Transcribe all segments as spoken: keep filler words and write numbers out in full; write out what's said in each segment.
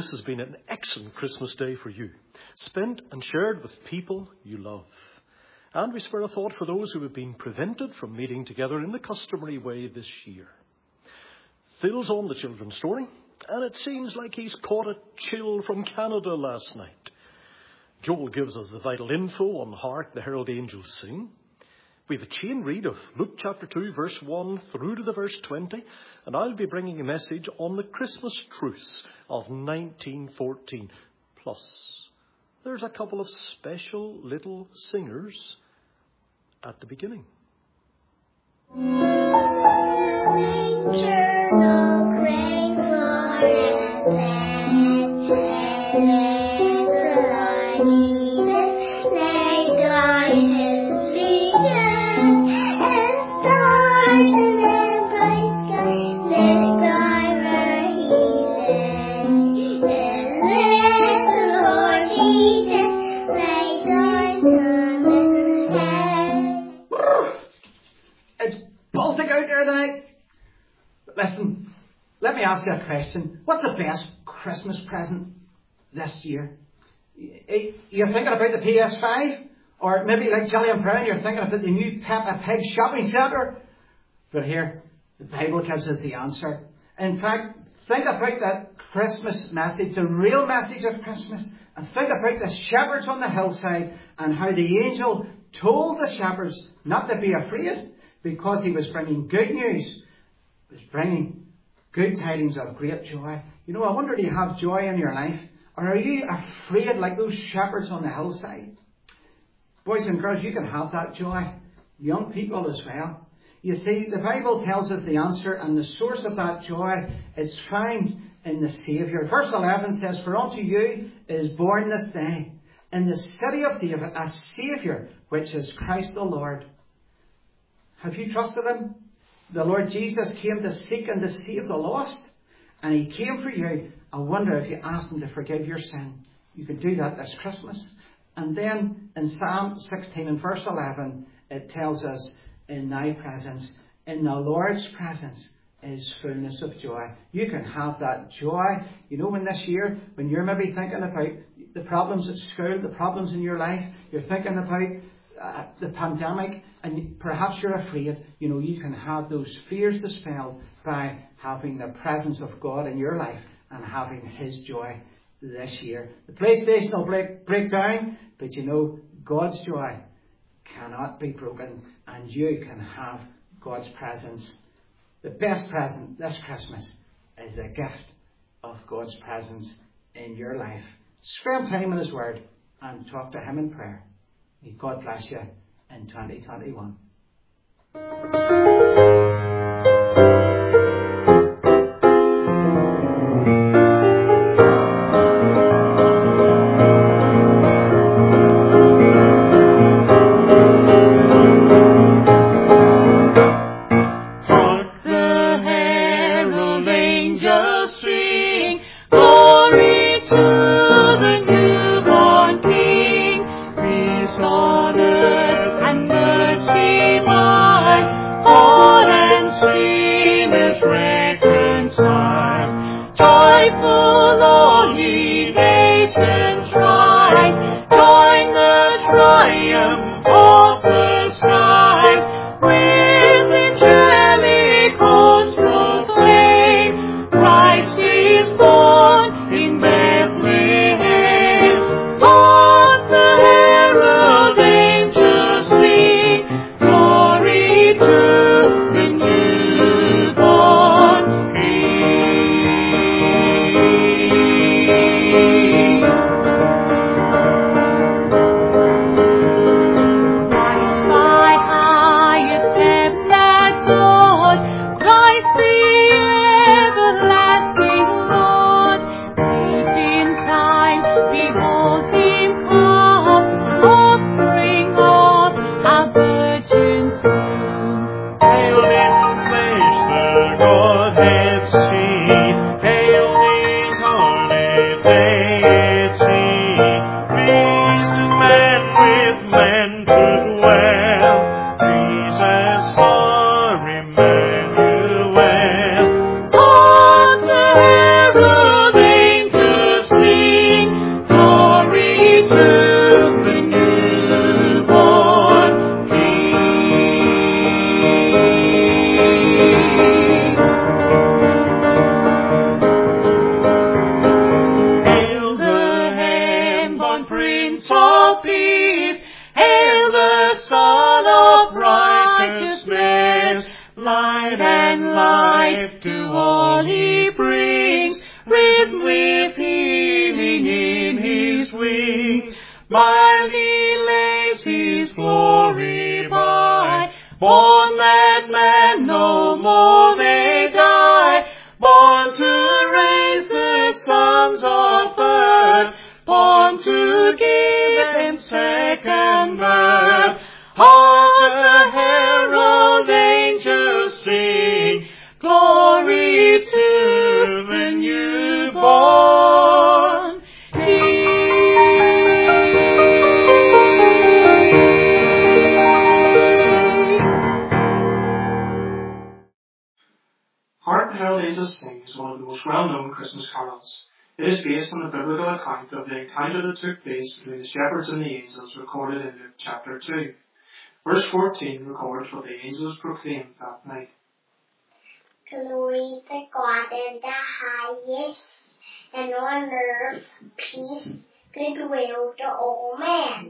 this has been an excellent Christmas day for you, spent and shared with people you love. And we spare a thought for those who have been prevented from meeting together in the customary way this year. Phil's on the children's story, and it seems like he's caught a chill from Canada last night. Joel gives us the vital info on Hark the Herald Angels Sing. We have a chain read of Luke chapter two, verse one through to the verse twenty, and I'll be bringing a message on the Christmas truce of nineteen fourteen. Plus, there's a couple of special little singers at the beginning. Listen, let me ask you a question. What's the best Christmas present this year? You're thinking about the P S five? Or maybe like Gillian Brown, you're thinking about the new Peppa Pig shopping centre? But here, the Bible gives us the answer. In fact, think about that Christmas message, the real message of Christmas. And think about the shepherds on the hillside and how the angel told the shepherds not to be afraid because he was bringing good news. Was bringing good tidings of great joy. You know, I wonder, do you have joy in your life? Or are you afraid like those shepherds on the hillside? Boys and girls, you can have that joy. Young people as well. You see, the Bible tells us the answer, and the source of that joy is found in the Saviour. Verse eleven says, "For unto you is born this day in the city of David a Saviour, which is Christ the Lord." Have you trusted him? The Lord Jesus came to seek and to save the lost. And he came for you. I wonder if you asked him to forgive your sin. You can do that this Christmas. And then in Psalm sixteen and verse eleven, it tells us, "In thy presence, in the Lord's presence, is fullness of joy." You can have that joy. You know, when this year, when you're maybe thinking about the problems at school, the problems in your life, you're thinking about Uh, the pandemic, and perhaps you're afraid, you know, you can have those fears dispelled by having the presence of God in your life and having his joy this year. The PlayStation will break, break down, but you know, God's joy cannot be broken, and you can have God's presence. The best present this Christmas is the gift of God's presence in your life. Spend time in his word and talk to him in prayer. May God bless you in twenty twenty-one. while he lays his glory by. Born that men no more may die, born to raise the sons of earth, born to give them second birth. Hark the herald angels sing, glory to the newborn King. Hark the Herald Angels Sing is one of the most well-known Christmas carols. It is based on the biblical account of the encounter that took place between the shepherds and the angels recorded in Luke chapter two. Verse fourteen records what the angels proclaimed that night. Glory to God in the highest, and on earth peace, goodwill to all men.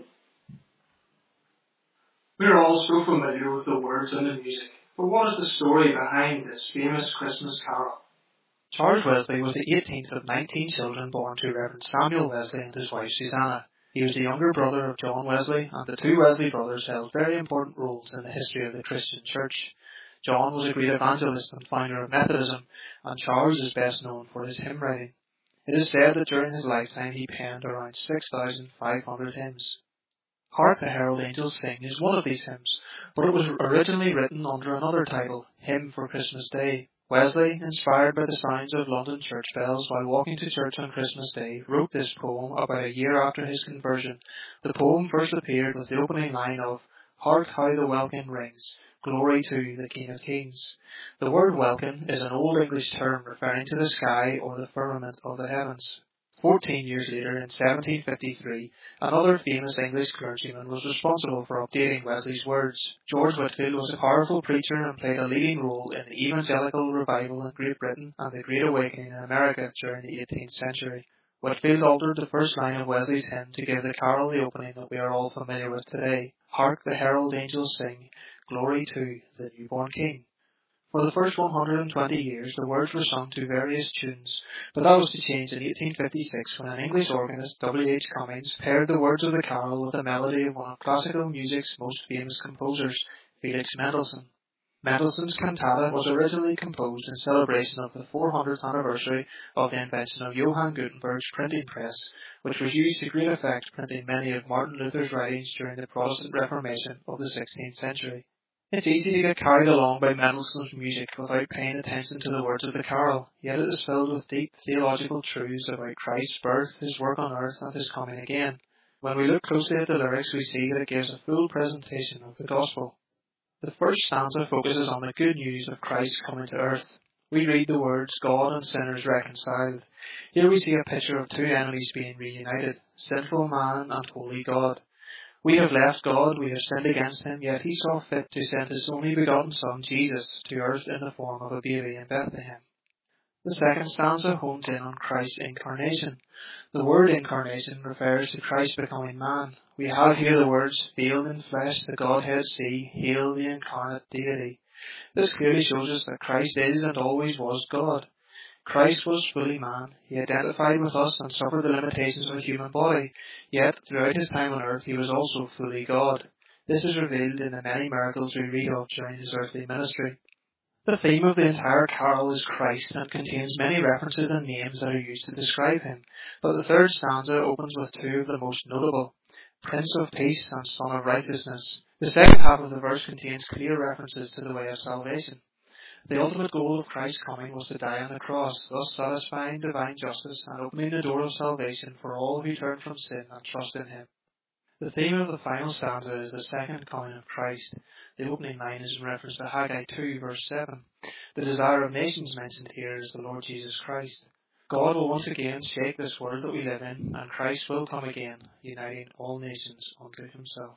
We are all so familiar with the words and the music, but what is the story behind this famous Christmas carol? Charles Wesley was the eighteenth of nineteen children born to Reverend Samuel Wesley and his wife Susanna. He was the younger brother of John Wesley, and the two Wesley brothers held very important roles in the history of the Christian church. John was a great evangelist and founder of Methodism, and Charles is best known for his hymn writing. It is said that during his lifetime he penned around six thousand five hundred hymns. Hark the Herald Angels Sing is one of these hymns, but it was originally written under another title, Hymn for Christmas Day. Wesley, inspired by the sounds of London church bells while walking to church on Christmas Day, wrote this poem about a year after his conversion. The poem first appeared with the opening line of, Hark how the welkin rings, glory to the King of Kings. The word welkin is an Old English term referring to the sky or the firmament of the heavens. Fourteen years later, in seventeen fifty-three, another famous English clergyman was responsible for updating Wesley's words. George Whitefield was a powerful preacher and played a leading role in the evangelical revival in Great Britain and the Great Awakening in America during the eighteenth century. Whitefield altered the first line of Wesley's hymn to give the carol the opening that we are all familiar with today. Hark the herald angels sing, glory to the newborn King. For the first one hundred twenty years, the words were sung to various tunes, but that was to change in eighteen fifty-six when an English organist, W H Cummings, paired the words of the carol with the melody of one of classical music's most famous composers, Felix Mendelssohn. Mendelssohn's cantata was originally composed in celebration of the four hundredth anniversary of the invention of Johann Gutenberg's printing press, which was used to great effect printing many of Martin Luther's writings during the Protestant Reformation of the sixteenth century. It's easy to get carried along by Mendelssohn's music without paying attention to the words of the carol, yet it is filled with deep theological truths about Christ's birth, his work on earth, and his coming again. When we look closely at the lyrics, we see that it gives a full presentation of the gospel. The first stanza focuses on the good news of Christ coming to earth. We read the words, God and sinners reconciled. Here we see a picture of two enemies being reunited, sinful man and holy God. We have left God, we have sinned against him, yet he saw fit to send his only begotten Son, Jesus, to earth in the form of a baby in Bethlehem. The second stanza hones in on Christ's incarnation. The word incarnation refers to Christ becoming man. We have here the words, veiled in flesh, the Godhead see, hail the incarnate deity. This clearly shows us that Christ is and always was God. Christ was fully man. He identified with us and suffered the limitations of a human body, yet throughout his time on earth he was also fully God. This is revealed in the many miracles we read of during his earthly ministry. The theme of the entire carol is Christ and contains many references and names that are used to describe him, but the third stanza opens with two of the most notable, Prince of Peace and Son of Righteousness. The second half of the verse contains clear references to the way of salvation. The ultimate goal of Christ's coming was to die on the cross, thus satisfying divine justice and opening the door of salvation for all who turn from sin and trust in him. The theme of the final stanza is the second coming of Christ. The opening line is in reference to Haggai two, verse seven. The desire of nations mentioned here is the Lord Jesus Christ. God will once again shake this world that we live in, and Christ will come again, uniting all nations unto himself.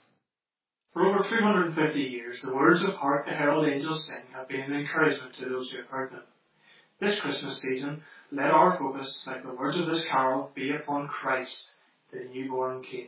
For over two hundred fifty years, the words of Hark the Herald Angels Sing have been an encouragement to those who have heard them. This Christmas season, let our focus, like the words of this carol, be upon Christ, the newborn King.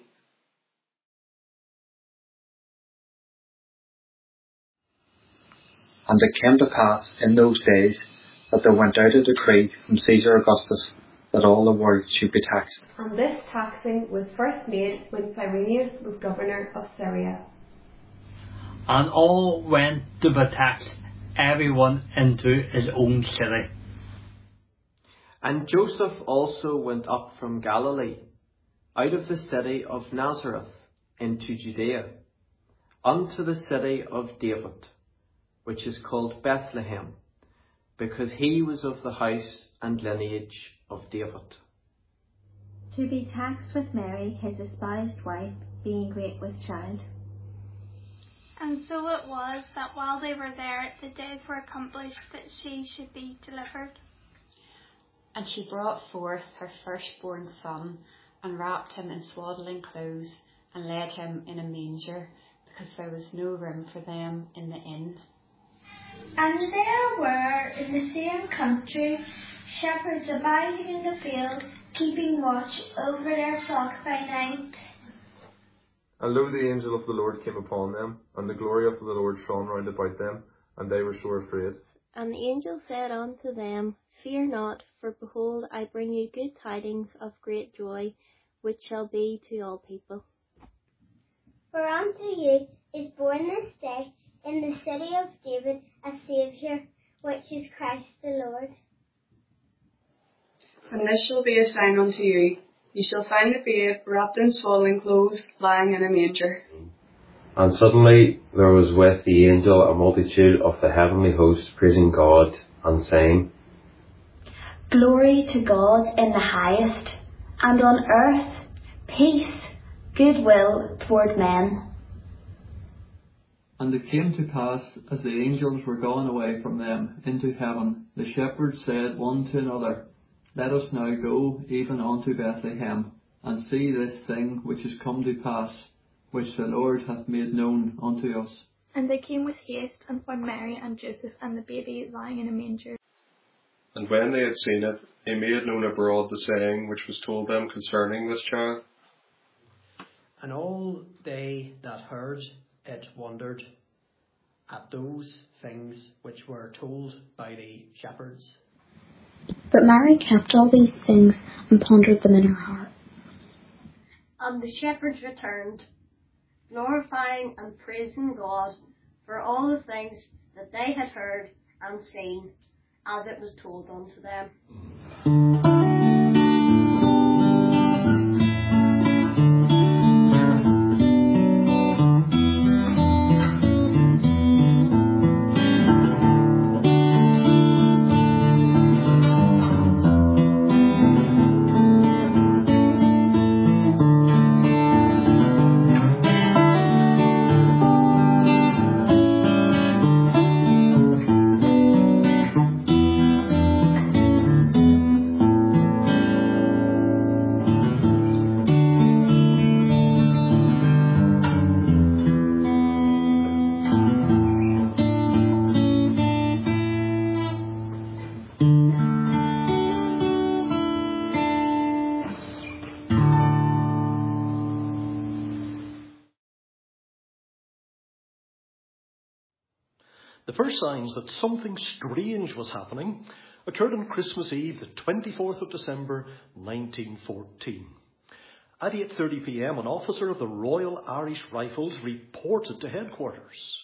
And it came to pass in those days that there went out a decree from Caesar Augustus that all the world should be taxed. And this taxing was first made when Cyrenius was governor of Syria. And all went to be taxed, everyone into his own city. And Joseph also went up from Galilee, out of the city of Nazareth, into Judea, unto the city of David, which is called Bethlehem, because he was of the house and lineage of David. To be taxed with Mary, his espoused wife, being great with child. And so it was that while they were there, the days were accomplished that she should be delivered. And she brought forth her firstborn son, and wrapped him in swaddling clothes, and laid him in a manger, because there was no room for them in the inn. And there were in the same country shepherds abiding in the field, keeping watch over their flock by night. And lo, the angel of the Lord came upon them, and the glory of the Lord shone round about them, and they were sore afraid. And the angel said unto them, Fear not, for behold, I bring you good tidings of great joy, which shall be to all people. For unto you is born this day in the city of David a Saviour, which is Christ the Lord. And this shall be a sign unto you. You shall find the babe wrapped in swaddling clothes, lying in a manger. And suddenly there was with the angel a multitude of the heavenly host, praising God and saying, Glory to God in the highest, and on earth peace, goodwill toward men. And it came to pass, as the angels were gone away from them into heaven, the shepherds said one to another, Let us now go even unto Bethlehem, and see this thing which is come to pass, which the Lord hath made known unto us. And they came with haste, and found Mary and Joseph and the baby lying in a manger. And when they had seen it, they made known abroad the saying which was told them concerning this child. And all they that heard it wondered at those things which were told by the shepherds. But Mary kept all these things and pondered them in her heart. And the shepherds returned, glorifying and praising God for all the things that they had heard and seen, as it was told unto them. The first signs that something strange was happening occurred on Christmas Eve, the twenty-fourth of December, nineteen fourteen. At eight thirty p.m, an officer of the Royal Irish Rifles reported to headquarters.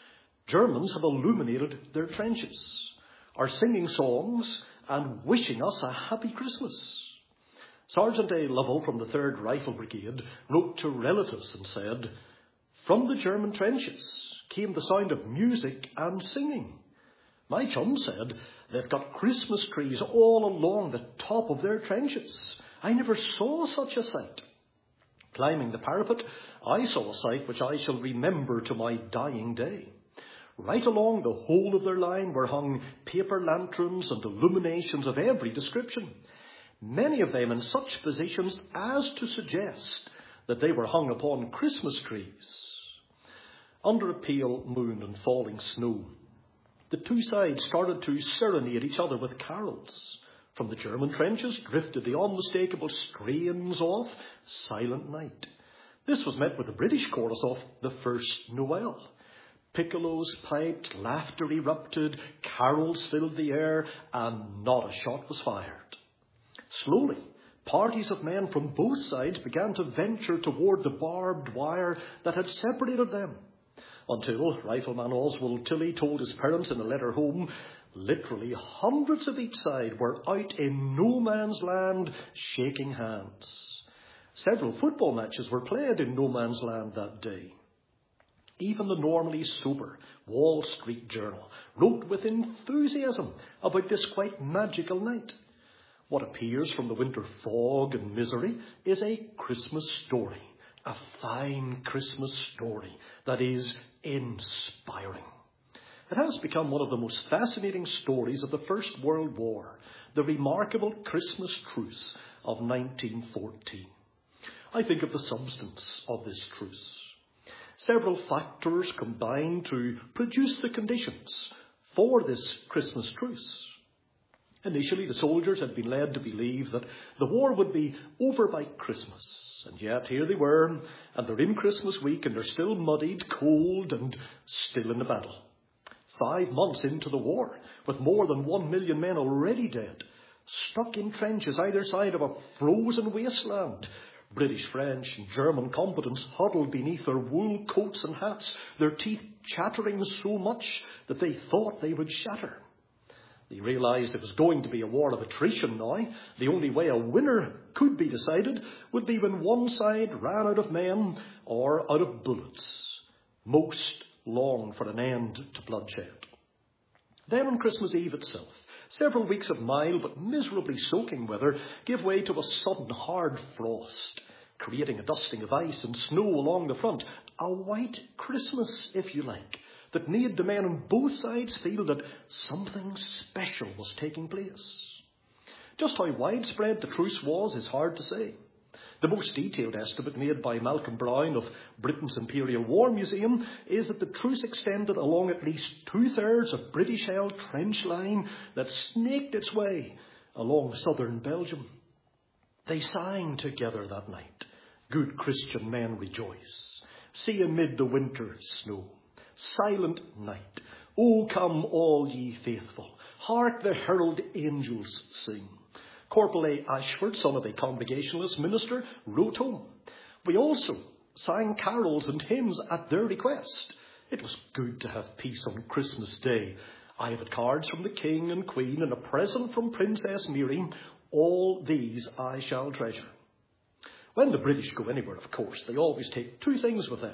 Germans have illuminated their trenches, are singing songs and wishing us a happy Christmas. Sergeant A. Lovell from the third Rifle Brigade wrote to relatives and said, From the German trenches came the sound of music and singing. My chum said they've got Christmas trees all along the top of their trenches. I never saw such a sight. Climbing the parapet, I saw a sight which I shall remember to my dying day. Right along the whole of their line were hung paper lanterns and illuminations of every description, many of them in such positions as to suggest that they were hung upon Christmas trees. Under a pale moon and falling snow, the two sides started to serenade each other with carols. From the German trenches drifted the unmistakable strains of Silent Night. This was met with the British chorus of The First Noel. Piccolos piped, laughter erupted, carols filled the air, and not a shot was fired. Slowly, parties of men from both sides began to venture toward the barbed wire that had separated them, until Rifleman Oswald Tilley told his parents in a letter home, literally hundreds of each side were out in no man's land shaking hands. Several football matches were played in no man's land that day. Even the normally sober Wall Street Journal wrote with enthusiasm about this quite magical night. What appears from the winter fog and misery is a Christmas story, a fine Christmas story that is inspiring. It has become one of the most fascinating stories of the First World War, the remarkable Christmas truce of nineteen fourteen. I think of the substance of this truce. Several factors combined to produce the conditions for this Christmas truce. Initially, the soldiers had been led to believe that the war would be over by Christmas. And yet here they were, and they're in Christmas week, and they're still muddied, cold, and still in the battle. Five months into the war, with more than one million men already dead, stuck in trenches either side of a frozen wasteland. British, French, and German combatants huddled beneath their wool coats and hats, their teeth chattering so much that they thought they would shatter. They realised it was going to be a war of attrition now. The only way a winner could be decided would be when one side ran out of men or out of bullets. Most longed for an end to bloodshed. Then on Christmas Eve itself, several weeks of mild but miserably soaking weather gave way to a sudden hard frost, creating a dusting of ice and snow along the front. A white Christmas, if you like, that made the men on both sides feel that something special was taking place. Just how widespread the truce was is hard to say. The most detailed estimate made by Malcolm Brown of Britain's Imperial War Museum is that the truce extended along at least two-thirds of British-held trench line that snaked its way along southern Belgium. They sang together that night, "Good Christian men rejoice, see amid the winter snow. Silent night, O come all ye faithful, hark the herald angels sing." Corporal A. Ashford, son of a Congregationalist minister, wrote home, "We also sang carols and hymns at their request. It was good to have peace on Christmas Day. I have had cards from the King and Queen and a present from Princess Mary. All these I shall treasure." When the British go anywhere, of course, they always take two things with them: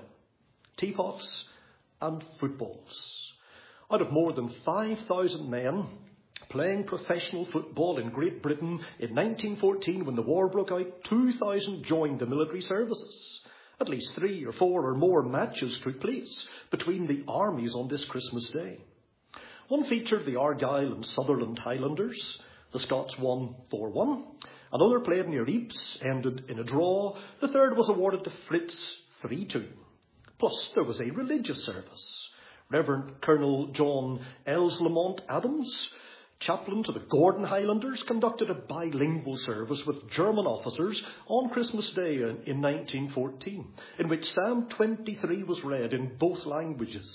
teapots and footballs. Out of more than five thousand men playing professional football in Great Britain in nineteen fourteen, when the war broke out, two thousand joined the military services. At least three or four or more matches took place between the armies on this Christmas Day. One featured the Argyll and Sutherland Highlanders. The Scots won four one. Another played near Ypres, ended in a draw. The third was awarded to Fritz three two. Plus, there was a religious service. Reverend Colonel John Elleslamont Adams, chaplain to the Gordon Highlanders, conducted a bilingual service with German officers on Christmas Day in nineteen fourteen, in which Psalm twenty-three was read in both languages.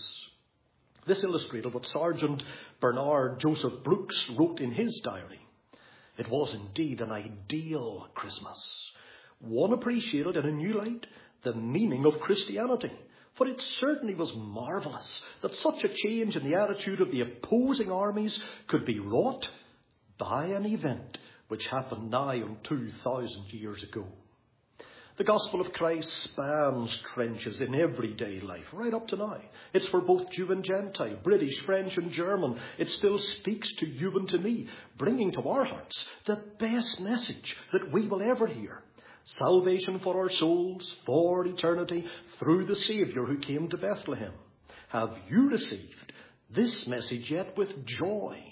This illustrated what Sergeant Bernard Joseph Brooks wrote in his diary. It was indeed an ideal Christmas. One appreciated in a new light the meaning of Christianity, for it certainly was marvellous that such a change in the attitude of the opposing armies could be wrought by an event which happened nigh on two thousand years ago. The gospel of Christ spans trenches in everyday life, right up to now. It's for both Jew and Gentile, British, French and German. It still speaks to you and to me, bringing to our hearts the best message that we will ever hear. Salvation for our souls, for eternity, through the Saviour who came to Bethlehem. Have you received this message yet with joy?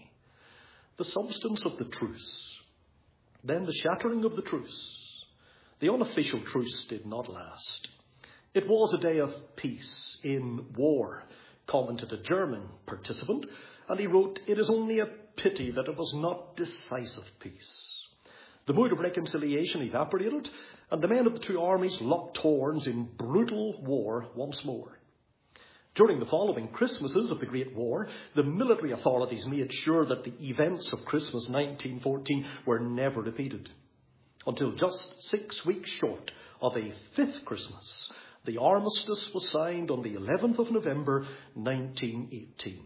The substance of the truce. Then the shattering of the truce. The unofficial truce did not last. It was a day of peace in war, commented a German participant, and he wrote, "It is only a pity that it was not decisive peace." The mood of reconciliation evaporated, and the men of the two armies locked horns in brutal war once more. During the following Christmases of the Great War, the military authorities made sure that the events of Christmas nineteen fourteen were never repeated. until just six weeks short of a fifth Christmas, the armistice was signed on the eleventh of November, nineteen eighteen.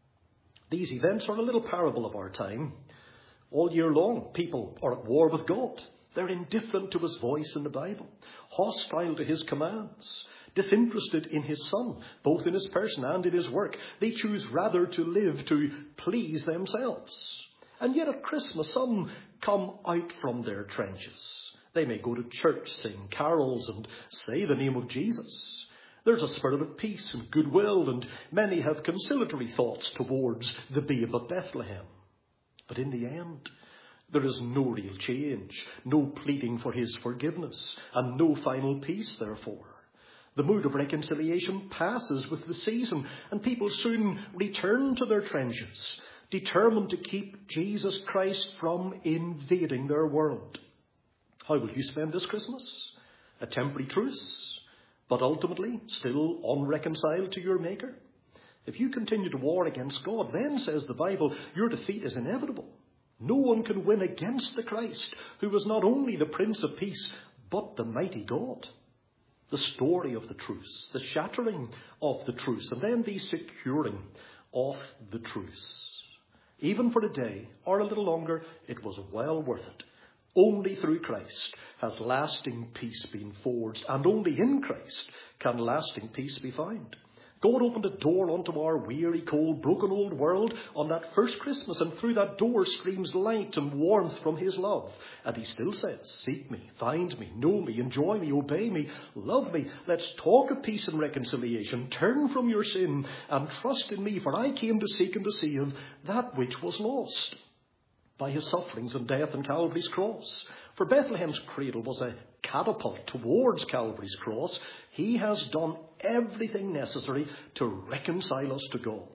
These events are a little parable of our time. All year long, people are at war with God. They're indifferent to his voice in the Bible, hostile to his commands, disinterested in his Son, both in his person and in his work. They choose rather to live to please themselves. And yet at Christmas, some come out from their trenches. They may go to church, sing carols, and say the name of Jesus. There's a spirit of peace and goodwill, and many have conciliatory thoughts towards the babe of Bethlehem. But in the end, there is no real change, no pleading for his forgiveness, and no final peace, therefore. The mood of reconciliation passes with the season, and people soon return to their trenches, determined to keep Jesus Christ from invading their world. How will you spend this Christmas? A temporary truce, but ultimately still unreconciled to your Maker? If you continue to war against God, then, says the Bible, your defeat is inevitable. No one can win against the Christ, who is not only the Prince of Peace, but the mighty God. The story of the truce, the shattering of the truce, and then the securing of the truce. Even for a day, or a little longer, it was well worth it. Only through Christ has lasting peace been forged, and only in Christ can lasting peace be found. God opened a door onto our weary, cold, broken old world on that first Christmas, and through that door streams light and warmth from his love. And he still says, seek me, find me, know me, enjoy me, obey me, love me. Let's talk of peace and reconciliation. Turn from your sin and trust in me, for I came to seek and to save that which was lost. By his sufferings and death on Calvary's cross. For Bethlehem's cradle was a catapult towards Calvary's cross. He has done everything necessary to reconcile us to God.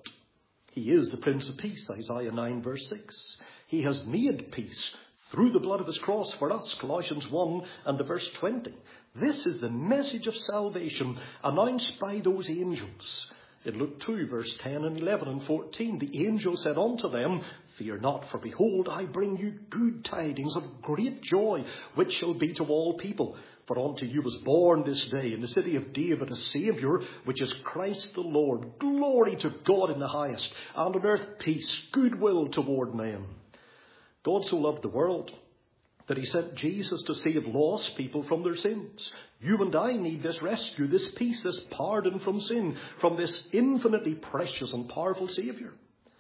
He is the Prince of Peace, Isaiah nine verse six. He has made peace through the blood of his cross for us, Colossians one and the verse twenty. This is the message of salvation announced by those angels. In Luke two verse ten and eleven and fourteen, the angel said unto them, fear not, for behold, I bring you good tidings of great joy, which shall be to all people. For unto you was born this day in the city of David a Saviour, which is Christ the Lord. Glory to God in the highest, and on earth peace, goodwill toward men. God so loved the world that he sent Jesus to save lost people from their sins. You and I need this rescue, this peace, this pardon from sin, from this infinitely precious and powerful Saviour.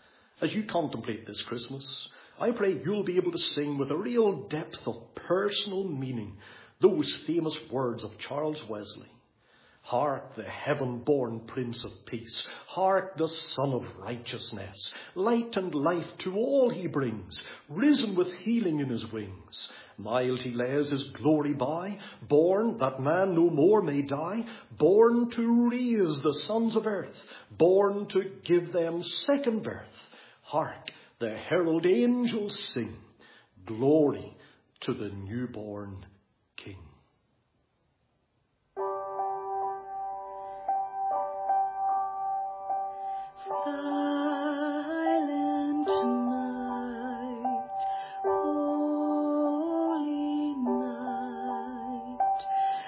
As you contemplate this Christmas, I pray you'll be able to sing with a real depth of personal meaning those famous words of Charles Wesley. Hark, the heaven-born Prince of Peace. Hark, the Son of Righteousness. Light and life to all he brings, risen with healing in his wings. Mild he lays his glory by, born that man no more may die, born to raise the sons of earth, born to give them second birth. Hark, the herald angels sing, glory to the newborn King. Silent night, holy night,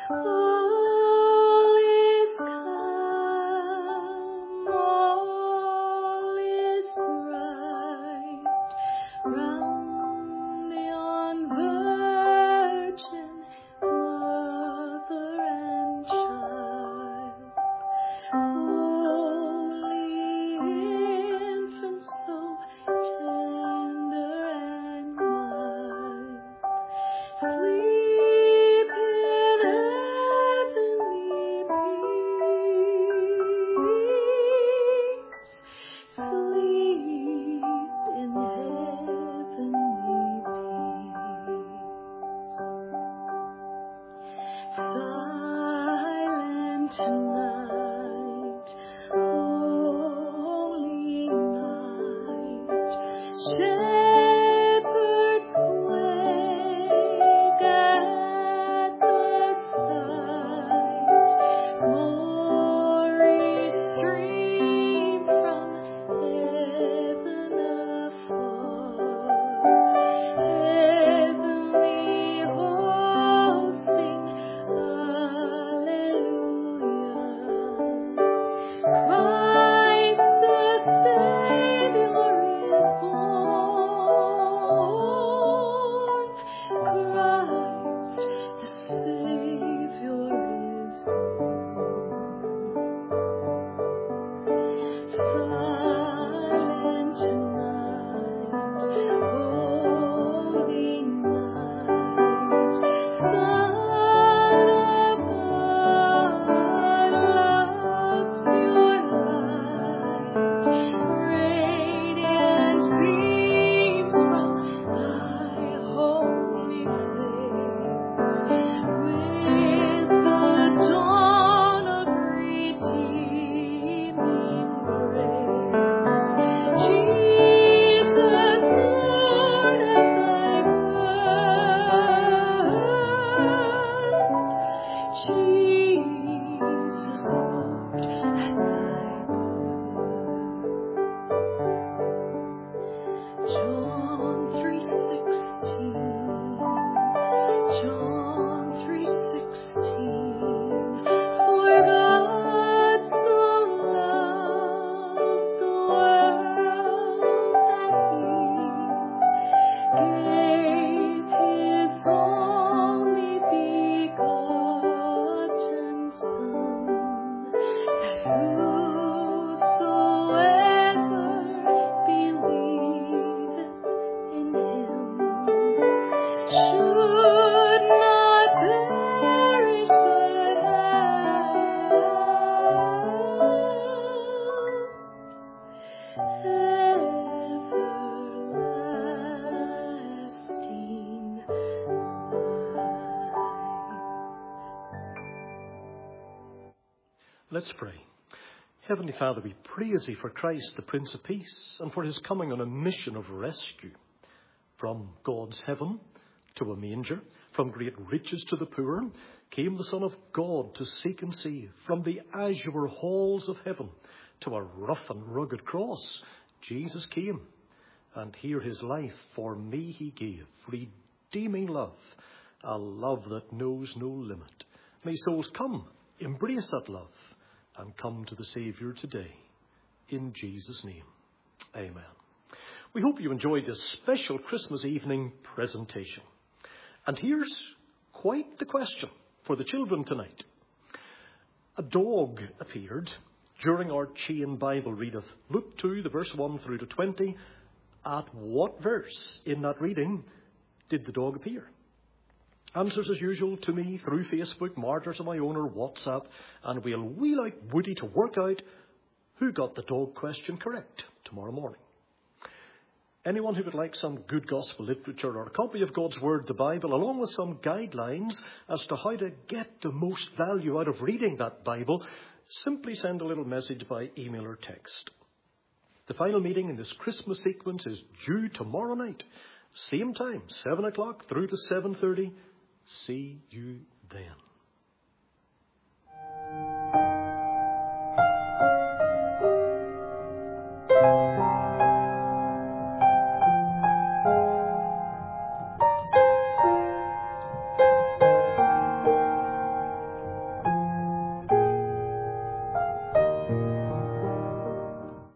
all is calm, all is bright, round the young Virgin Mother and Child. Holy infant, so tender and mild, sleep in heavenly peace, sleep in heavenly peace. Silent night, holy night, shepherds wake at the sight, glory stream from heaven afar, heavenly hosts Let's pray. Heavenly Father, we praise Thee for Christ, the Prince of Peace, and for His coming on a mission of rescue. From God's heaven to a manger, from great riches to the poor, came the Son of God to seek and save. From the azure halls of heaven to a rough and rugged cross, Jesus came, and here His life for me He gave, redeeming love, a love that knows no limit. May souls come, embrace that love, and come to the Saviour today. In Jesus' name, amen. We hope you enjoyed this special Christmas evening presentation. And here's quite the question for the children tonight. A dog appeared during our chain Bible readeth. Luke two, the verse one through to twenty. At what verse in that reading did the dog appear? Answers as usual to me through Facebook, Martyrs of my own, or WhatsApp, and we'll we like Woody to work out who got the dog question correct tomorrow morning. Anyone who would like some good gospel literature or a copy of God's Word, the Bible, along with some guidelines as to how to get the most value out of reading that Bible, simply send a little message by email or text. The final meeting in this Christmas sequence is due tomorrow night. Same time, seven o'clock through to seven thirty. See you then.